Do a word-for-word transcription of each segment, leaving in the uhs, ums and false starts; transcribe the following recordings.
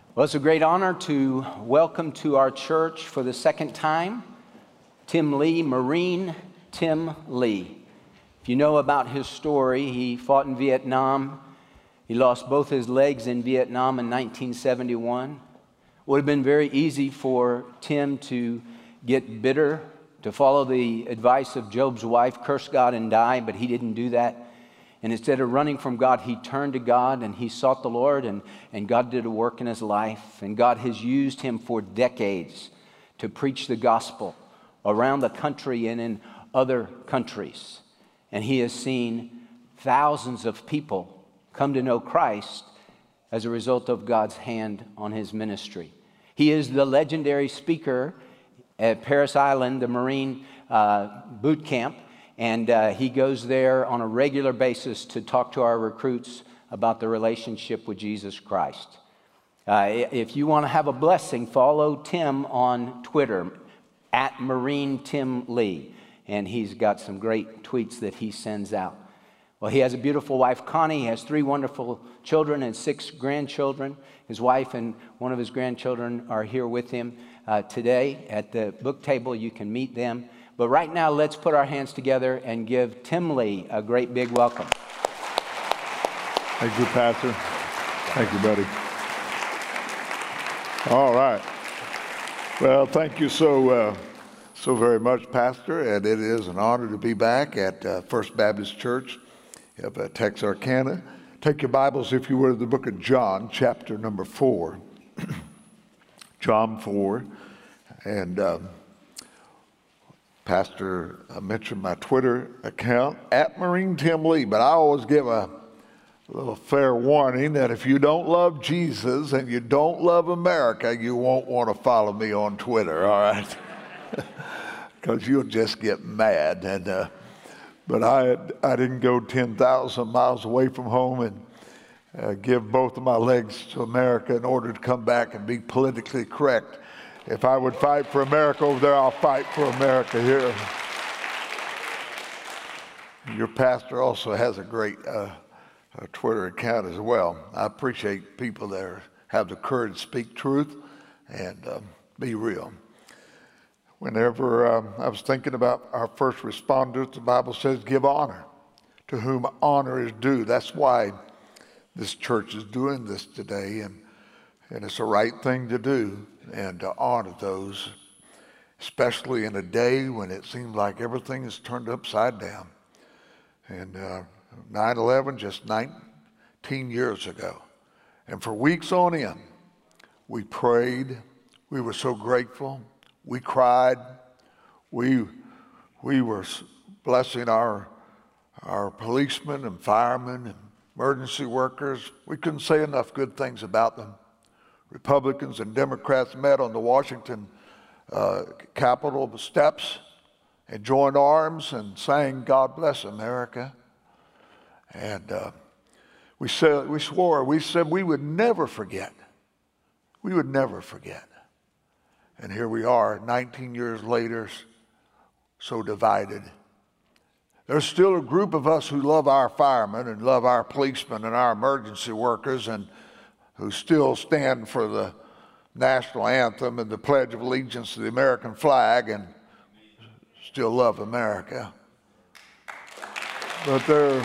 Well, it's a great honor to welcome to our church for the second time Tim Lee, Marine Tim Lee. If you know about his story, he fought in Vietnam. He lost both his legs in Vietnam in nineteen seventy-one. It would have been very easy for Tim to get bitter, to follow the advice of Job's wife, curse God and die, but he didn't do that. And instead of running from God, he turned to God and he sought the Lord, and, and God did a work in his life. And God has used him for decades to preach the gospel around the country and in other countries. And he has seen thousands of people come to know Christ as a result of God's hand on his ministry. He is the legendary speaker at Parris Island, the Marine uh, boot camp. And uh, he goes there on a regular basis to talk to our recruits about the relationship with Jesus Christ. Uh, if you want to have a blessing, follow Tim on Twitter, at Marine Tim Lee. And he's got some great tweets that he sends out. Well, he has a beautiful wife, Connie. He has three wonderful children and six grandchildren. His wife and one of his grandchildren are here with him uh, today at the book table. You can meet them. But right now, let's put our hands together and give Tim Lee a great big welcome. Thank you, Pastor. Thank you, buddy. All right. Well, thank you so uh, so very much, Pastor. And it is an honor to be back at uh, First Baptist Church of uh, Texarkana. Take your Bibles, if you were, to the book of John, chapter number four. John four. And Um, Pastor uh, mentioned my Twitter account, at Marine Tim Lee, but I always give a little fair warning that if you don't love Jesus and you don't love America, you won't want to follow me on Twitter, all right? Because you'll just get mad. And uh, But I, I didn't go ten thousand miles away from home and uh, give both of my legs to America in order to come back and be politically correct. If I would fight for America over there, I'll fight for America here. Your pastor also has a great uh, uh, Twitter account as well. I appreciate people that are, have the courage to speak truth and um, be real. Whenever um, I was thinking about our first responders, the Bible says, give honor to whom honor is due. That's why this church is doing this today, and, and it's the right thing to do. And to honor those, especially in a day when it seems like everything is turned upside down. And uh, nine eleven, just nineteen years ago. And for weeks on end, we prayed. We were so grateful. We cried. We, we were blessing our, our policemen and firemen and emergency workers. We couldn't say enough good things about them. Republicans and Democrats met on the Washington uh, Capitol steps and joined arms and sang "God Bless America." And uh, we said, we swore, we said we would never forget. We would never forget. And here we are, nineteen years later, so divided. There's still a group of us who love our firemen and love our policemen and our emergency workers, and who still stand for the national anthem and the Pledge of Allegiance to the American flag and still love America. But there,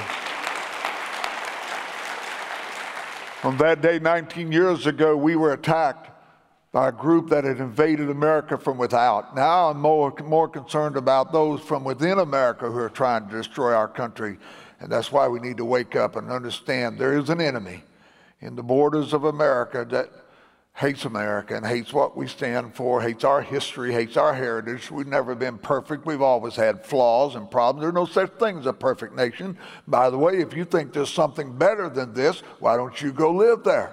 on that day nineteen years ago, we were attacked by a group that had invaded America from without. Now I'm more, more concerned about those from within America who are trying to destroy our country. And that's why we need to wake up and understand there is an enemy in the borders of America that hates America and hates what we stand for, hates our history, hates our heritage. We've never been perfect. We've always had flaws and problems. There's no such thing as a perfect nation. By the way, if you think there's something better than this, why don't you go live there?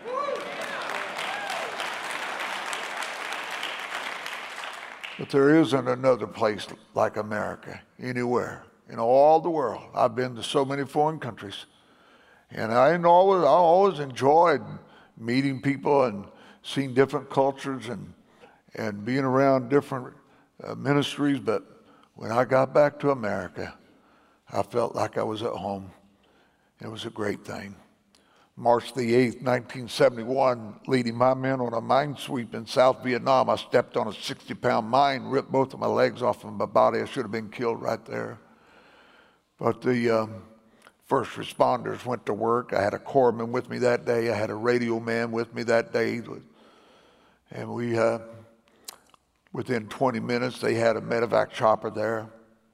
But there isn't another place like America anywhere in all the world. I've been to so many foreign countries. And I always, I always enjoyed meeting people and seeing different cultures and, and being around different uh, ministries. But when I got back to America, I felt like I was at home. It was a great thing. March the eighth, nineteen seventy-one, leading my men on a mine sweep in South Vietnam. I stepped on a sixty pound mine, ripped both of my legs off of my body. I should have been killed right there. But the um, first responders went to work. I had a corpsman with me that day. I had a radio man with me that day. And we, uh, within twenty minutes, they had a medevac chopper there.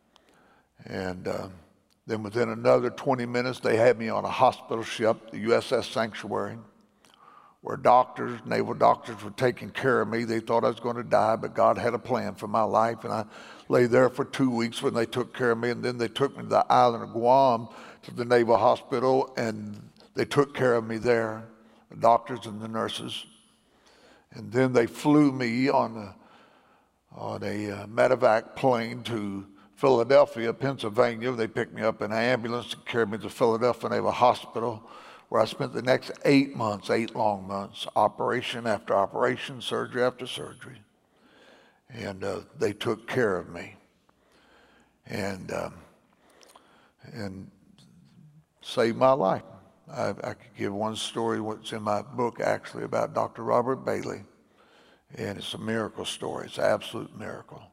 And uh, then within another twenty minutes, they had me on a hospital ship, the U S S Sanctuary, where doctors, naval doctors were taking care of me. They thought I was going to die, but God had a plan for my life. And I lay there for two weeks when they took care of me. And then they took me to the island of Guam to the Naval Hospital, and they took care of me there, the doctors and the nurses. And then they flew me on a, on a uh, medevac plane to Philadelphia, Pennsylvania. They picked me up in an ambulance and carried me to Philadelphia Naval Hospital, where I spent the next eight months, eight long months, operation after operation, surgery after surgery. And uh, they took care of me. And, um, and saved my life. I, I could give one story, what's in my book actually, about Doctor Robert Bailey. And it's a miracle story. It's an absolute miracle.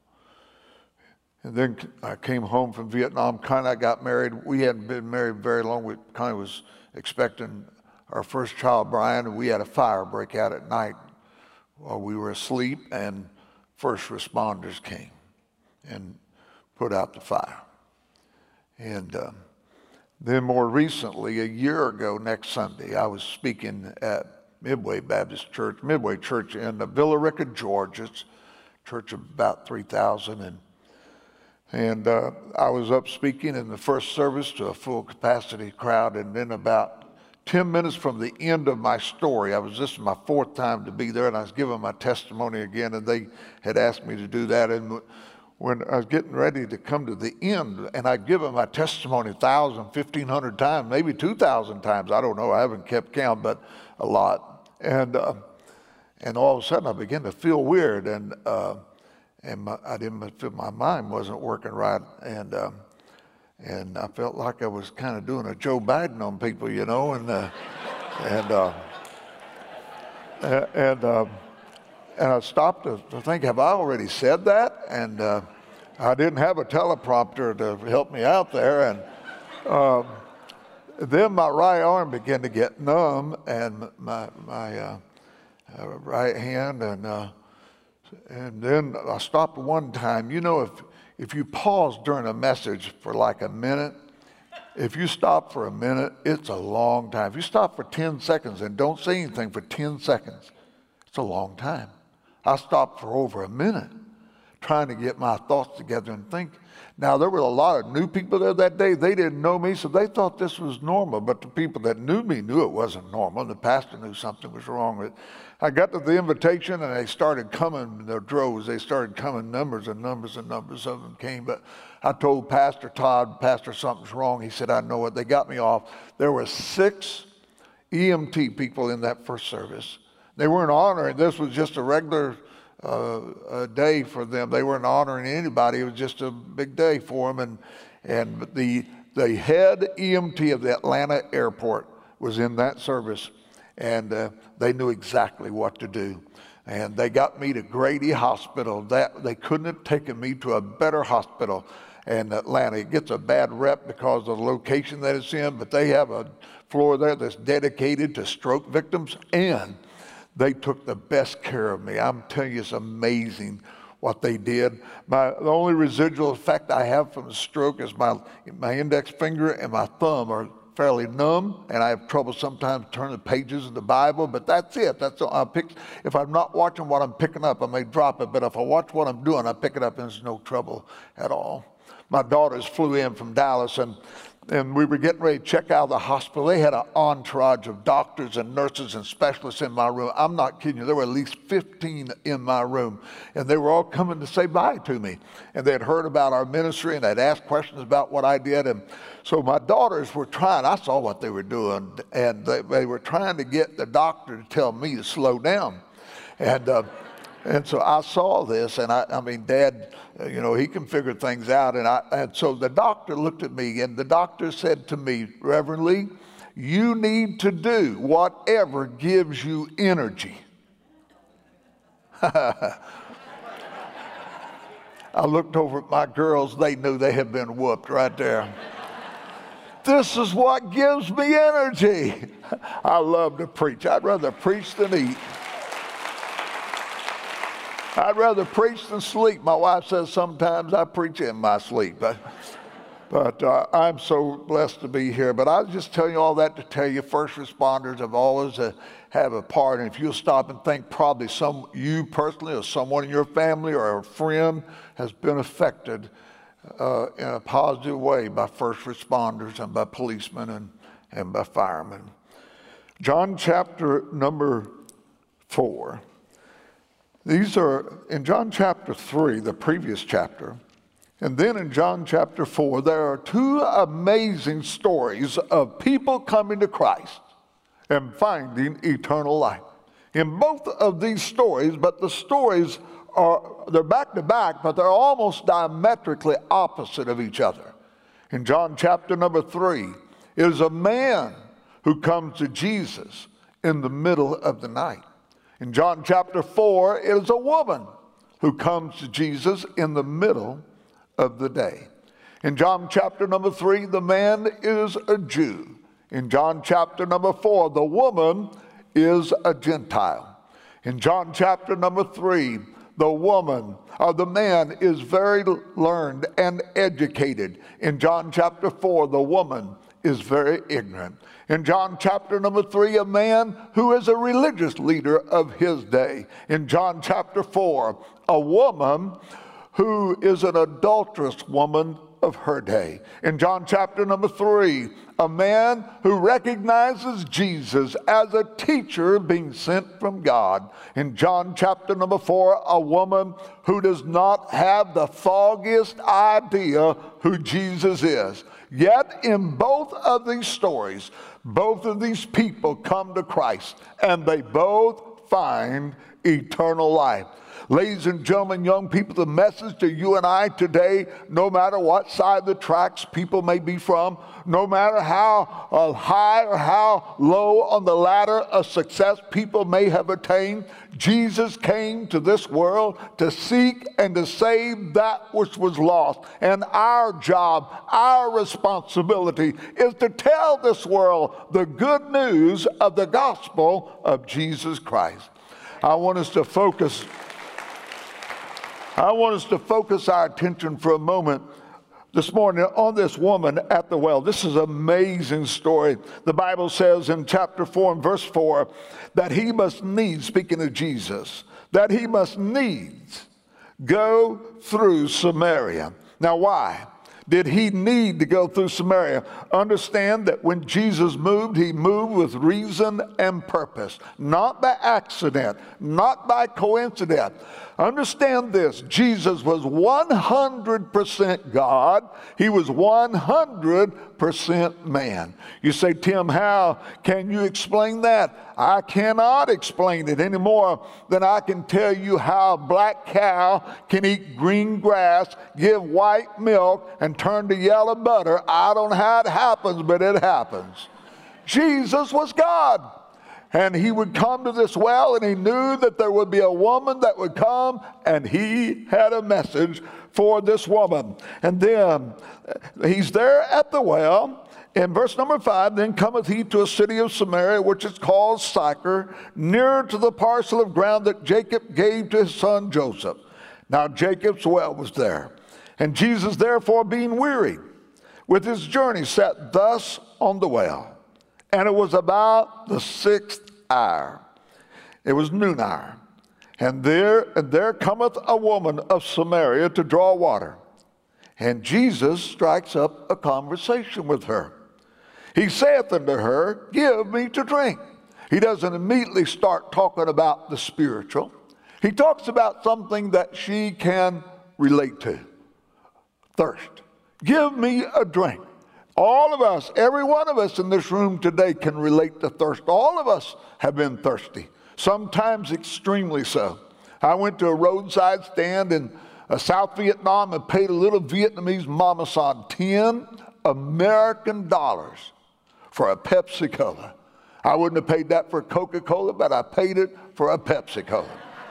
And then I came home from Vietnam. Connie got married. We hadn't been married very long. We, Connie was expecting our first child, Brian, and we had a fire break out at night while we were asleep, and first responders came and put out the fire. And um, then more recently, a year ago next Sunday, I was speaking at Midway Baptist Church, Midway Church in Villa Rica, Georgia. It's a church of about three thousand. And And uh, I was up speaking in the first service to a full capacity crowd, and then about ten minutes from the end of my story, I was, this is my fourth time to be there, and I was giving my testimony again, and they had asked me to do that. And when I was getting ready to come to the end, and I'd given my testimony one thousand, fifteen hundred times, maybe two thousand times, I don't know, I haven't kept count, but a lot. And, uh, and all of a sudden I began to feel weird, and uh, And my, I didn't feel my mind wasn't working right, and um, and I felt like I was kind of doing a Joe Biden on people, you know, and uh, and uh, and uh, and I stopped to, to think, have I already said that? And uh, I didn't have a teleprompter to help me out there, and uh, then my right arm began to get numb, and my my uh, uh, right hand, and. Uh, And then I stopped one time. You know, if, if you pause during a message for like a minute, if you stop for a minute, it's a long time. If you stop for ten seconds and don't say anything for ten seconds, it's a long time. I stopped for over a minute trying to get my thoughts together and think. Now, there were a lot of new people there that day. They didn't know me, so they thought this was normal. But the people that knew me knew it wasn't normal. The pastor knew something was wrong with it. I got to the invitation, and they started coming, their droves. They started coming, numbers and numbers and numbers of them came. But I told Pastor Todd, Pastor, something's wrong. He said, I know it. They got me off. There were six E M T people in that first service. They weren't honoring. This was just a regular Uh, a day for them. They weren't honoring anybody. It was just a big day for them. And and the the head E M T of the Atlanta airport was in that service, and uh, they knew exactly what to do. And they got me to Grady Hospital. That they couldn't have taken me to a better hospital in Atlanta. It gets a bad rep because of the location that it's in, but they have a floor there that's dedicated to stroke victims, and they took the best care of me. I'm telling you, it's amazing what they did. My, the only residual effect I have from the stroke is my, my index finger and my thumb are fairly numb, and I have trouble sometimes turning the pages of the Bible, but that's it. That's all I pick. If I'm not watching what I'm picking up, I may drop it, but if I watch what I'm doing, I pick it up, and there's no trouble at all. My daughters flew in from Dallas, and And we were getting ready to check out of the hospital. They had an entourage of doctors and nurses and specialists in my room. I'm not kidding you. There were at least fifteen in my room. And they were all coming to say bye to me. And they had heard about our ministry, and they'd asked questions about what I did. And so my daughters were trying. I saw what they were doing. And they, they were trying to get the doctor to tell me to slow down. And uh, And so I saw this, and I, I mean, Dad, you know, he can figure things out. And, I, and so the doctor looked at me, and the doctor said to me, Reverend Lee, you need to do whatever gives you energy. I looked over at my girls. They knew they had been whooped right there. This is what gives me energy. I love to preach. I'd rather preach than eat. I'd rather preach than sleep. My wife says sometimes I preach in my sleep. But, but uh, I'm so blessed to be here. But I was just telling you all that to tell you first responders have always uh, have a part. And if you'll stop and think, probably some you personally or someone in your family or a friend has been affected uh, in a positive way by first responders and by policemen and, and by firemen. John chapter number four. These are in John chapter three, the previous chapter, and then in John chapter four, there are two amazing stories of people coming to Christ and finding eternal life. In both of these stories, but the stories are, they're back to back, but they're almost diametrically opposite of each other. In John chapter number three, it is a man who comes to Jesus in the middle of the night. In John chapter four, it is a woman who comes to Jesus in the middle of the day. In John chapter number three, the man is a Jew. In John chapter number four, the woman is a Gentile. In John chapter number three, the woman or the man is very learned and educated. In John chapter four, the woman is very ignorant. In John chapter number three, a man who is a religious leader of his day. In John chapter four, a woman who is an adulterous woman of her day. In John chapter number three, a man who recognizes Jesus as a teacher being sent from God. In John chapter number four, a woman who does not have the foggiest idea who Jesus is. Yet in both of these stories, both of these people come to Christ and they both find eternal life. Ladies and gentlemen, young people, the message to you and I today, no matter what side of the tracks people may be from, no matter how uh, high or how low on the ladder of success people may have attained, Jesus came to this world to seek and to save that which was lost. And our job, our responsibility is to tell this world the good news of the gospel of Jesus Christ. I want us to focus I want us to focus our attention for a moment this morning on this woman at the well. This is an amazing story. The Bible says in chapter four and verse four that he must needs, speaking of Jesus, that he must needs go through Samaria. Now why did he need to go through Samaria? Understand that when Jesus moved, he moved with reason and purpose, not by accident, not by coincidence. Understand this, Jesus was one hundred percent God. He was one hundred percent man. You say, Tim, how can you explain that? I cannot explain it any more than I can tell you how a black cow can eat green grass, give white milk, and turn to yellow butter. I don't know how it happens, but it happens. Jesus was God. And he would come to this well, and he knew that there would be a woman that would come, and he had a message for this woman. And then he's there at the well. In verse number five, then cometh he to a city of Samaria, which is called Sychar, near to the parcel of ground that Jacob gave to his son Joseph. Now Jacob's well was there. And Jesus, therefore, being weary with his journey, sat thus on the well. And it was about the sixth hour. It was noon hour. And there, and there cometh a woman of Samaria to draw water. And Jesus strikes up a conversation with her. He saith unto her, give me to drink. He doesn't immediately start talking about the spiritual. He talks about something that she can relate to. Thirst. Give me a drink. All of us, every one of us in this room today can relate to thirst. All of us have been thirsty, sometimes extremely so. I went to a roadside stand in uh, South Vietnam and paid a little Vietnamese mama san ten American dollars for a Pepsi-Cola. I wouldn't have paid that for Coca-Cola, but I paid it for a Pepsi-Cola.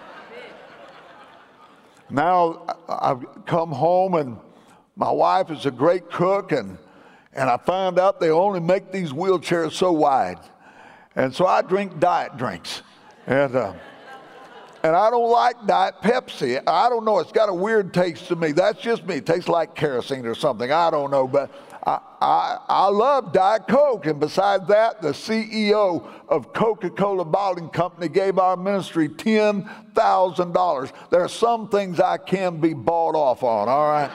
Now I've come home and my wife is a great cook, and, and I found out they only make these wheelchairs so wide. And so I drink diet drinks. And, uh, and I don't like Diet Pepsi. I don't know. It's got a weird taste to me. That's just me. It tastes like kerosene or something. I don't know. But I, I, I love Diet Coke. And besides that, the C E O of Coca-Cola Bottling Company gave our ministry ten thousand dollars. There are some things I can be bought off on, all right?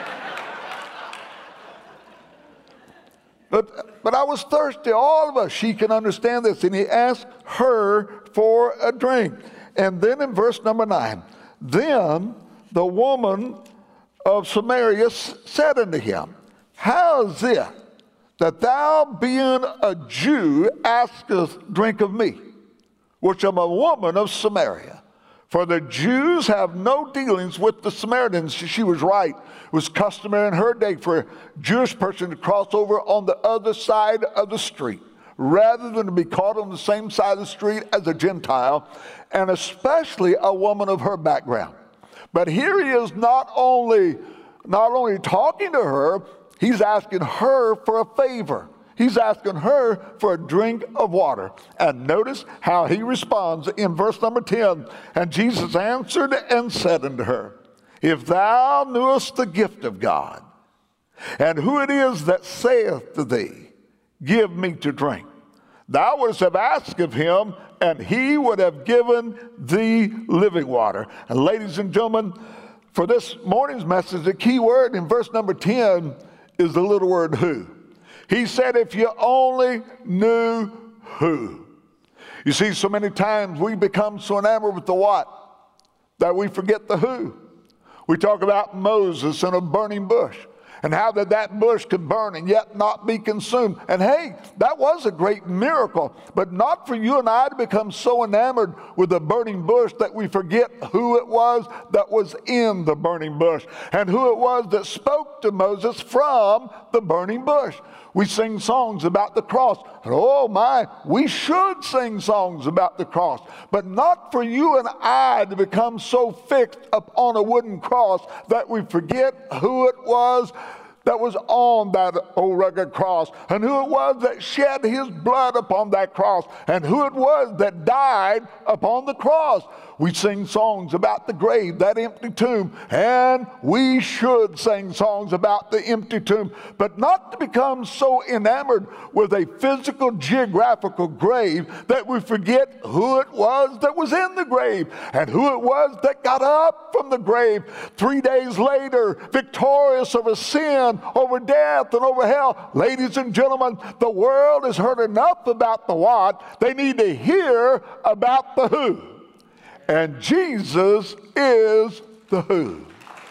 But, but I was thirsty. All of us, she can understand this. And he asked her for a drink. And then in verse number nine, then the woman of Samaria said unto him, how is it that thou, being a Jew, askest drink of me, which am a woman of Samaria? For the Jews have no dealings with the Samaritans. She was right. It was customary in her day for a Jewish person to cross over on the other side of the street, rather than to be caught on the same side of the street as a Gentile, and especially a woman of her background. But here he is not only, not only talking to her, he's asking her for a favor. He's asking her for a drink of water. And notice how he responds in verse number ten. And Jesus answered and said unto her, if thou knewest the gift of God, and who it is that saith to thee, give me to drink, thou wouldst have asked of him, and he would have given thee living water. And ladies and gentlemen, for this morning's message, the key word in verse number ten is the little word who. He said, if you only knew who. You see, so many times we become so enamored with the what that we forget the who. We talk about Moses and a burning bush, and how that that bush could burn and yet not be consumed. And hey, that was a great miracle, but not for you and I to become so enamored with the burning bush that we forget who it was that was in the burning bush, and who it was that spoke to Moses from the burning bush. We sing songs about the cross. And oh my, we should sing songs about the cross. But not for you and I to become so fixed upon a wooden cross that we forget who it was that was on that old rugged cross, and who it was that shed his blood upon that cross, and who it was that died upon the cross. We sing songs about the grave, that empty tomb, and we should sing songs about the empty tomb, but not to become so enamored with a physical geographical grave that we forget who it was that was in the grave, and who it was that got up from the grave three days later, victorious over sin, over death, and over hell. Ladies and gentlemen, the world has heard enough about the what. They need to hear about the who. And Jesus is the who.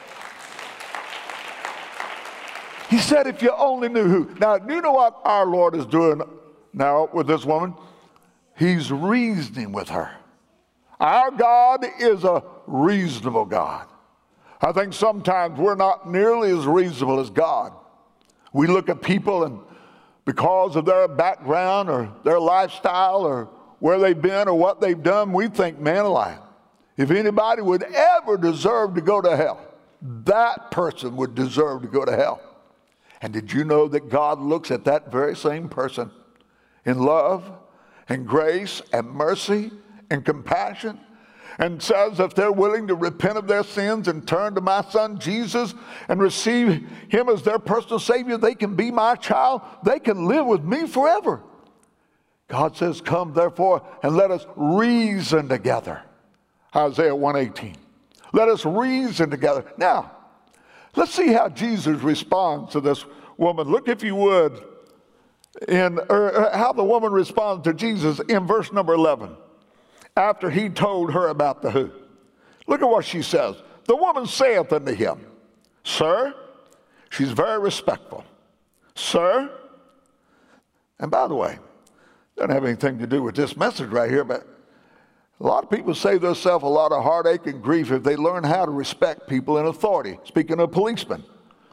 He said, if you only knew who. Now, do you know what our Lord is doing now with this woman? He's reasoning with her. Our God is a reasonable God. I think sometimes we're not nearly as reasonable as God. We look at people, and because of their background or their lifestyle or where they've been or what they've done, we think, man alive, if anybody would ever deserve to go to hell, that person would deserve to go to hell. And did you know that God looks at that very same person in love and grace and mercy and compassion, and says if they're willing to repent of their sins and turn to my son Jesus and receive him as their personal Savior, they can be my child. They can live with me forever. God says, come therefore and let us reason together. Isaiah one eighteen. Let us reason together. Now, let's see how Jesus responds to this woman. Look, if you would, in or how the woman responds to Jesus in verse number eleven. After he told her about the who. Look at what she says. The woman saith unto him, sir, she's very respectful. Sir, and by the way, doesn't have anything to do with this message right here, but a lot of people save themselves a lot of heartache and grief if they learn how to respect people in authority. Speaking of policemen,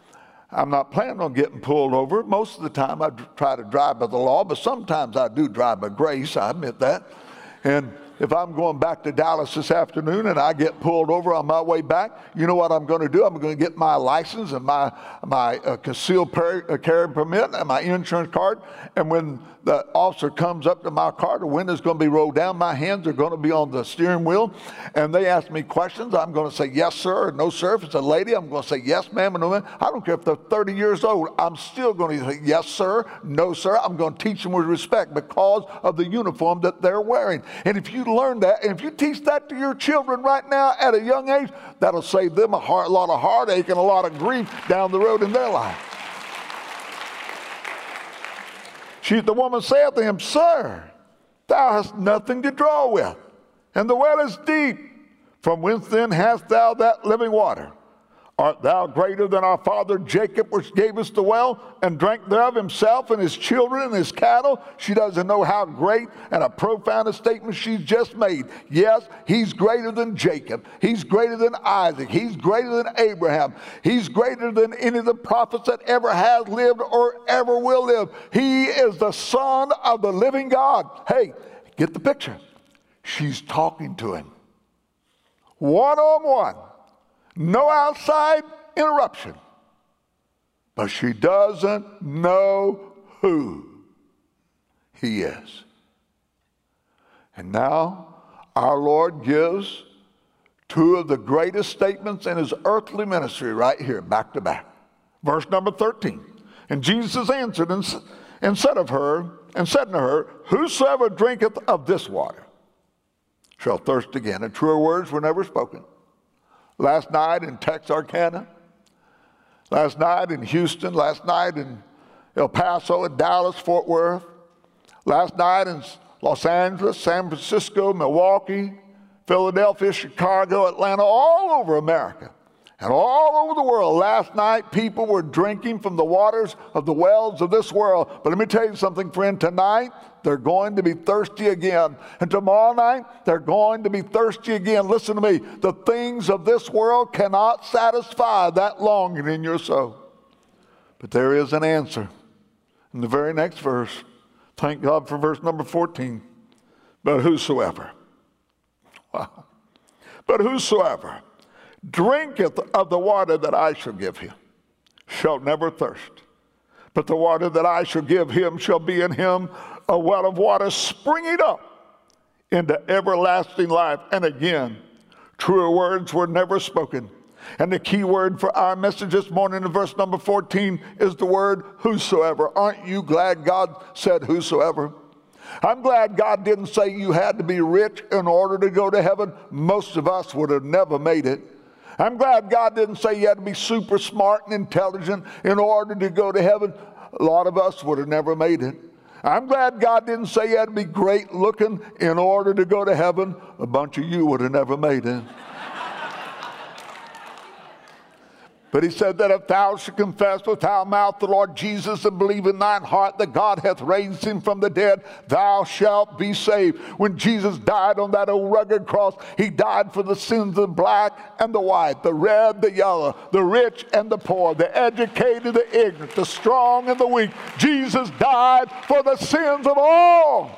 I'm not planning on getting pulled over. Most of the time I try to drive by the law, but sometimes I do drive by grace, I admit that. And if I'm going back to Dallas this afternoon and I get pulled over on my way back, you know what I'm going to do? I'm going to get my license and my, my uh, concealed per- uh, carry permit and my insurance card. And when the officer comes up to my car, the window's going to be rolled down. My hands are going to be on the steering wheel. And they ask me questions. I'm going to say, yes, sir, or no, sir. If it's a lady, I'm going to say, yes, ma'am, or no, ma'am. I don't care if they're thirty years old. I'm still going to say, yes, sir, no, sir. I'm going to teach them with respect because of the uniform that they're wearing. And if you learn that, and if you teach that to your children right now at a young age, that'll save them a, heart, a lot of heartache and a lot of grief down the road in their life. She, the woman saith to him, Sir, thou hast nothing to draw with, and the well is deep. From whence then hast thou that living water? Art thou greater than our father Jacob, which gave us the well, and drank thereof himself and his children and his cattle? She doesn't know how great and a profound a statement she's just made. Yes, he's greater than Jacob. He's greater than Isaac. He's greater than Abraham. He's greater than any of the prophets that ever has lived or ever will live. He is the Son of the living God. Hey, get the picture. She's talking to him. One-on-one. No outside interruption. But she doesn't know who he is. And now our Lord gives two of the greatest statements in his earthly ministry right here, back to back. Verse number thirteen. And Jesus answered and, and said of her, and said unto her, Whosoever drinketh of this water shall thirst again. And truer words were never spoken. Last night in Texarkana, last night in Houston, last night in El Paso, and Dallas, Fort Worth, last night in Los Angeles, San Francisco, Milwaukee, Philadelphia, Chicago, Atlanta, all over America and all over the world. Last night, people were drinking from the waters of the wells of this world. But let me tell you something, friend. Tonight, they're going to be thirsty again. And tomorrow night, they're going to be thirsty again. Listen to me. The things of this world cannot satisfy that longing in your soul. But there is an answer. In the very next verse, thank God for verse number fourteen. But whosoever, wow. But whosoever drinketh of the water that I shall give him shall never thirst. But the water that I shall give him shall be in him a well of water springing up into everlasting life. And again, truer words were never spoken. And the key word for our message this morning in verse number fourteen is the word whosoever. Aren't you glad God said whosoever? I'm glad God didn't say you had to be rich in order to go to heaven. Most of us would have never made it. I'm glad God didn't say you had to be super smart and intelligent in order to go to heaven. A lot of us would have never made it. I'm glad God didn't say you had to be great looking in order to go to heaven. A bunch of you would have never made it. But he said that if thou shalt confess with thy mouth the Lord Jesus and believe in thine heart that God hath raised him from the dead, thou shalt be saved. When Jesus died on that old rugged cross, he died for the sins of the black and the white, the red, the yellow, the rich and the poor, the educated, the ignorant, the strong and the weak. Jesus died for the sins of all.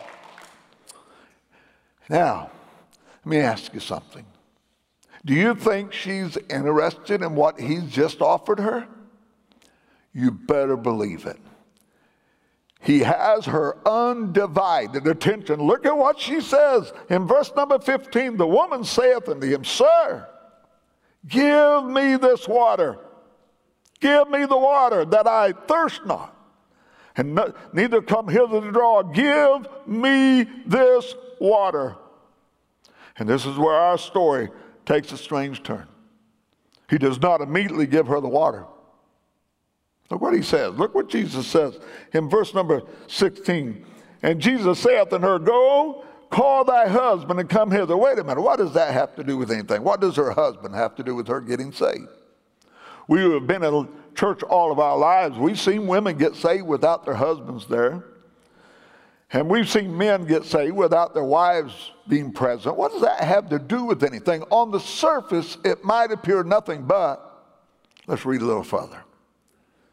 Now, let me ask you something. Do you think she's interested in what he's just offered her? You better believe it. He has her undivided attention. Look at what she says in verse number fifteen. The woman saith unto him, Sir, give me this water. Give me the water that I thirst not, and no, neither come hither to draw. Give me this water. And this is where our story takes a strange turn. He does not immediately give her the water. Look what he says. Look what Jesus says in verse number sixteen. And Jesus saith unto her, Go, call thy husband and come hither. Wait a minute. What does that have to do with anything? What does her husband have to do with her getting saved? We who have been in church all of our lives, we've seen women get saved without their husbands there. And we've seen men get saved without their wives being present. What does that have to do with anything? On the surface, it might appear nothing but, let's read a little further.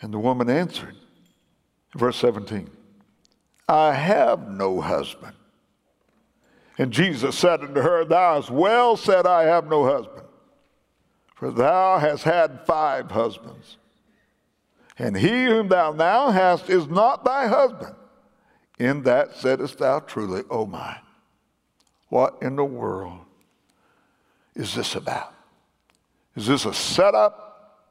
And the woman answered, verse seventeen, I have no husband. And Jesus said unto her, Thou hast well said, I have no husband. For thou hast had five husbands, and he whom thou now hast is not thy husband. In that saidest thou truly. Oh my, what in the world is this about? Is this a setup?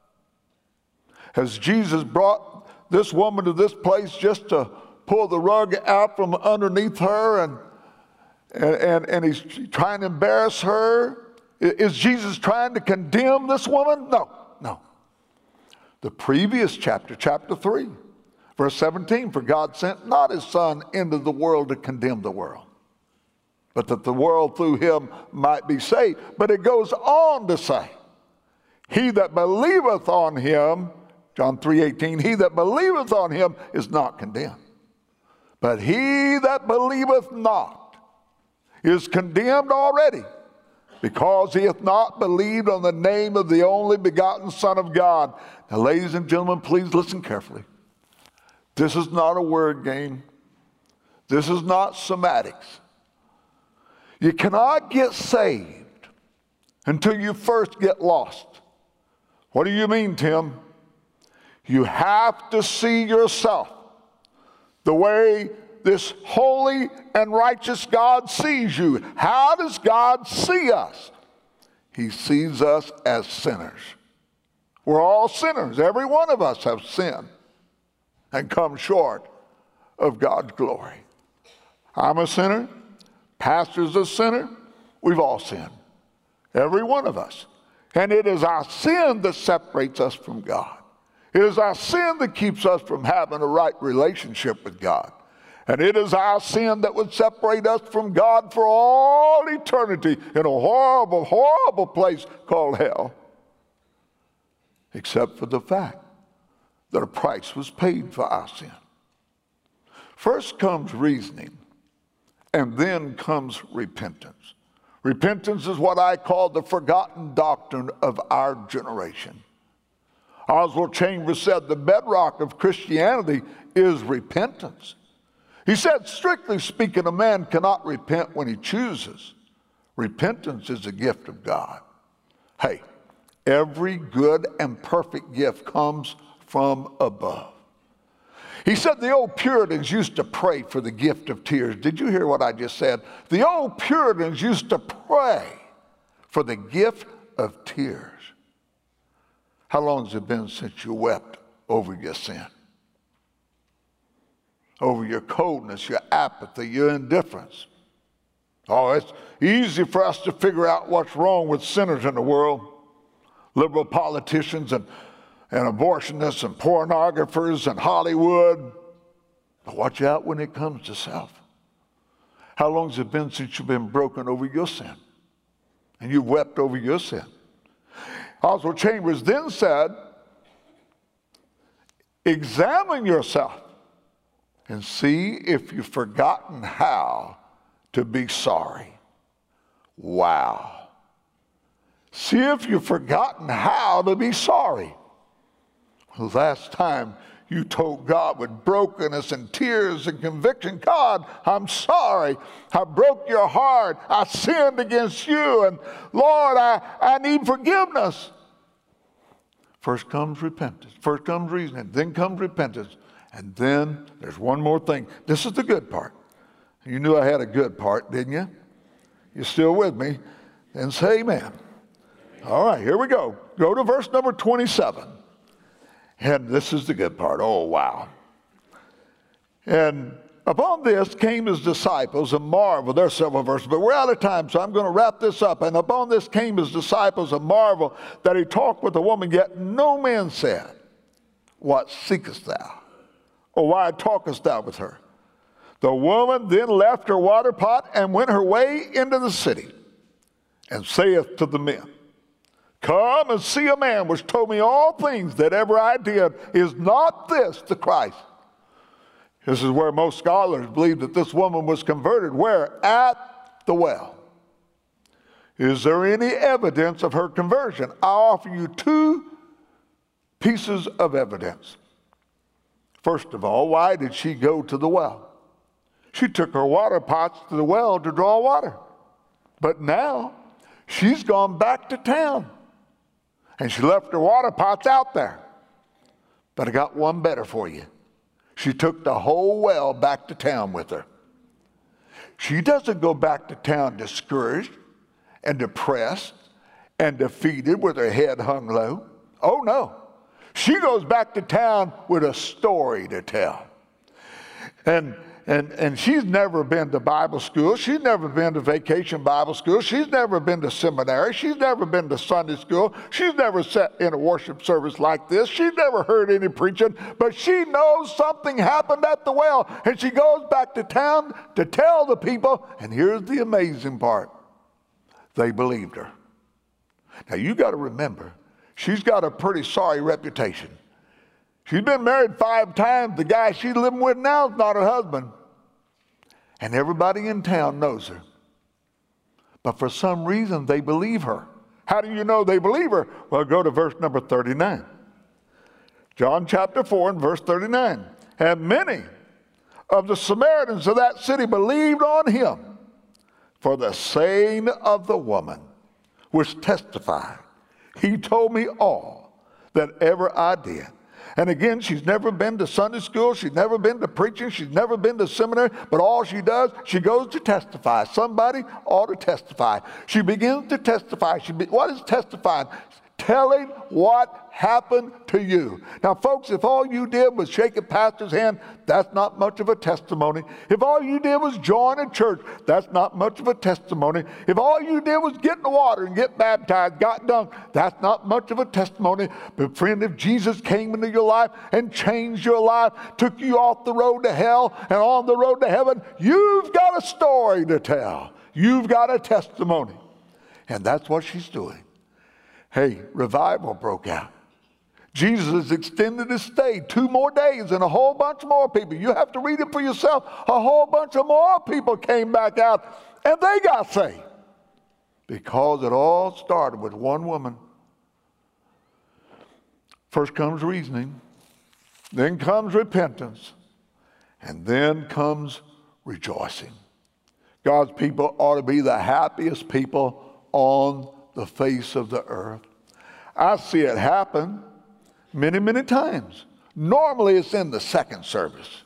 Has Jesus brought this woman to this place just to pull the rug out from underneath her, and, and, and, and he's trying to embarrass her? Is Jesus trying to condemn this woman? No, no. The previous chapter, chapter three, verse seventeen, for God sent not his Son into the world to condemn the world, but that the world through him might be saved. But it goes on to say, he that believeth on him, John three eighteen, he that believeth on him is not condemned. But he that believeth not is condemned already, because he hath not believed on the name of the only begotten Son of God. Now, ladies and gentlemen, please listen carefully. This is not a word game. This is not semantics. You cannot get saved until you first get lost. What do you mean, Tim? You have to see yourself the way this holy and righteous God sees you. How does God see us? He sees us as sinners. We're all sinners. Every one of us have sinned and come short of God's glory. I'm a sinner. Pastor's a sinner. We've all sinned. Every one of us. And it is our sin that separates us from God. It is our sin that keeps us from having a right relationship with God. And it is our sin that would separate us from God for all eternity in a horrible, horrible place called hell. Except for the fact that a price was paid for our sin. First comes reasoning, and then comes repentance. Repentance is what I call the forgotten doctrine of our generation. Oswald Chambers said the bedrock of Christianity is repentance. He said, strictly speaking, a man cannot repent when he chooses. Repentance is a gift of God. Hey, every good and perfect gift comes from above. He said the old Puritans used to pray for the gift of tears. Did you hear what I just said? The old Puritans used to pray for the gift of tears. How long has it been since you wept over your sin? Over your coldness, your apathy, your indifference. Oh, it's easy for us to figure out what's wrong with sinners in the world. Liberal politicians and, and abortionists and pornographers and Hollywood. But watch out when it comes to self. How long has it been since you've been broken over your sin? And you've wept over your sin? Oswald Chambers then said, examine yourself and see if you've forgotten how to be sorry. Wow. See if you've forgotten how to be sorry. The last time you told God with brokenness and tears and conviction, God, I'm sorry. I broke your heart. I sinned against you. And Lord, I, I need forgiveness. First comes repentance. First comes reasoning. Then comes repentance. And then there's one more thing. This is the good part. You knew I had a good part, didn't you? You still with me? Then say amen. All right, here we go. Go to verse number twenty-seven. And this is the good part. Oh, wow. And upon this came his disciples and marveled. There are several verses, but we're out of time, so I'm going to wrap this up. And upon this came his disciples and marveled that he talked with the woman, yet no man said, what seekest thou? Or why talkest thou with her? The woman then left her water pot and went her way into the city, and saith to the men, come and see a man which told me all things that ever I did. Is not this the Christ? This is where most scholars believe that this woman was converted. Where? At the well. Is there any evidence of her conversion? I offer you two pieces of evidence. First of all, why did she go to the well? She took her water pots to the well to draw water. But now she's gone back to town. And she left her water pots out there. But I got one better for you. She took the whole well back to town with her. She doesn't go back to town discouraged and depressed and defeated with her head hung low. Oh no. She goes back to town with a story to tell. And And, and she's never been to Bible school. She's never been to vacation Bible school. She's never been to seminary. She's never been to Sunday school. She's never sat in a worship service like this. She's never heard any preaching. But she knows something happened at the well. And she goes back to town to tell the people. And here's the amazing part. They believed her. Now you got to remember, she's got a pretty sorry reputation. She's been married five times. The guy she's living with now is not her husband. And everybody in town knows her. But for some reason, they believe her. How do you know they believe her? Well, go to verse number thirty-nine. John chapter four and verse thirty-nine. And many of the Samaritans of that city believed on him for the saying of the woman, which testified, he told me all that ever I did. And again, she's never been to Sunday school. She's never been to preaching. She's never been to seminary. But all she does, she goes to testify. Somebody ought to testify. She begins to testify. She be, what is testifying? Telling what happened to you. Now, folks, if all you did was shake a pastor's hand, that's not much of a testimony. If all you did was join a church, that's not much of a testimony. If all you did was get in the water and get baptized, got dunked, that's not much of a testimony. But friend, if Jesus came into your life and changed your life, took you off the road to hell and on the road to heaven, you've got a story to tell. You've got a testimony. And that's what she's doing. Hey, revival broke out. Jesus extended his stay two more days and a whole bunch more people. You have to read it for yourself. A whole bunch of more people came back out and they got saved. Because it all started with one woman. First comes reasoning, then comes repentance, and then comes rejoicing. God's people ought to be the happiest people on the face of the earth. I see it happen many, many times. Normally it's in the second service.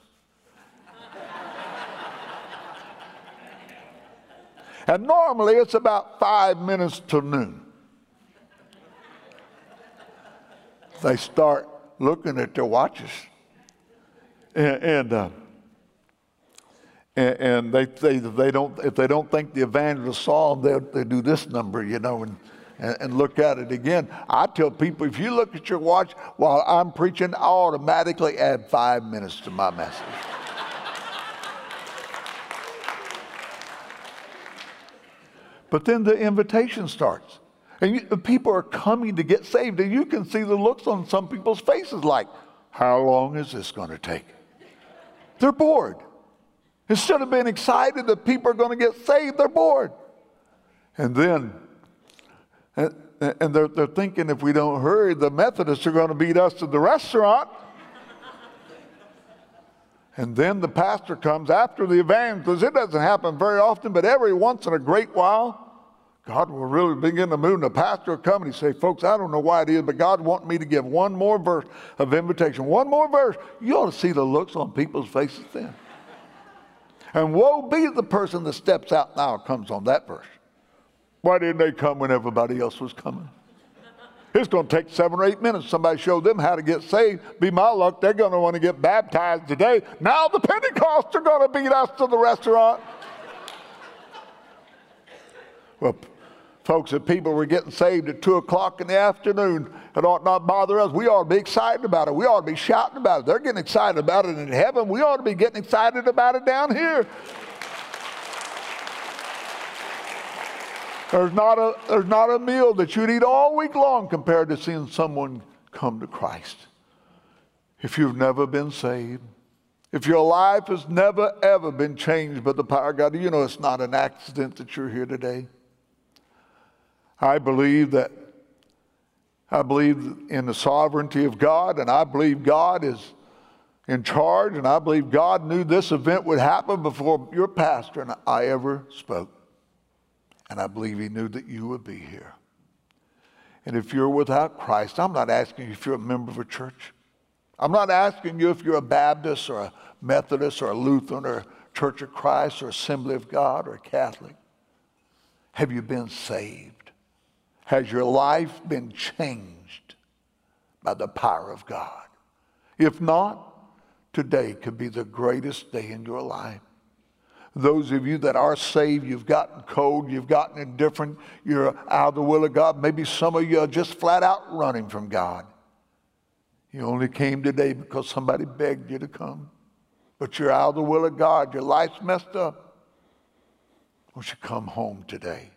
And normally it's about five minutes to noon. They start looking at their watches. And, and uh, And, and they, they, they don't, if they don't think the evangelist saw them, they, they do this number, you know, and, and, and look at it again. I tell people, if you look at your watch while I'm preaching, I automatically add five minutes to my message. But then the invitation starts. And you, people are coming to get saved. And you can see the looks on some people's faces like, how long is this going to take? They're bored. Instead of being excited that people are going to get saved, they're bored. And then, and, and they're, they're thinking if we don't hurry, the Methodists are going to beat us to the restaurant. And then the pastor comes after the evangelist. It doesn't happen very often, but every once in a great while, God will really begin to move. And the pastor will come and he say, folks, I don't know why it is, but God wants me to give one more verse of invitation. One more verse. You ought to see the looks on people's faces then. And woe be the person that steps out now and comes on that verse. Why didn't they come when everybody else was coming? It's going to take seven or eight minutes. Somebody showed them how to get saved. Be my luck, they're going to want to get baptized today. Now the Pentecosts are going to beat us to the restaurant. Well, folks, if people were getting saved at two o'clock in the afternoon, it ought not bother us. We ought to be excited about it. We ought to be shouting about it. They're getting excited about it in heaven. We ought to be getting excited about it down here. There's not a, there's not a meal that you'd eat all week long compared to seeing someone come to Christ. If you've never been saved, if your life has never, ever been changed by the power of God, you know it's not an accident that you're here today. I believe that I believe in the sovereignty of God, and I believe God is, in charge, and I believe God knew this event would happen before your pastor and I ever spoke. And I believe he knew that you would be here. And if you're without Christ, I'm not asking you if you're a member of a church. I'm not asking you if you're a Baptist or a Methodist or a Lutheran or a Church of Christ or Assembly of God or a Catholic. Have you been saved? Has your life been changed by the power of God? If not, today could be the greatest day in your life. Those of you that are saved, you've gotten cold, you've gotten indifferent, you're out of the will of God. Maybe some of you are just flat out running from God. You only came today because somebody begged you to come. But you're out of the will of God. Your life's messed up. Won't you come home today?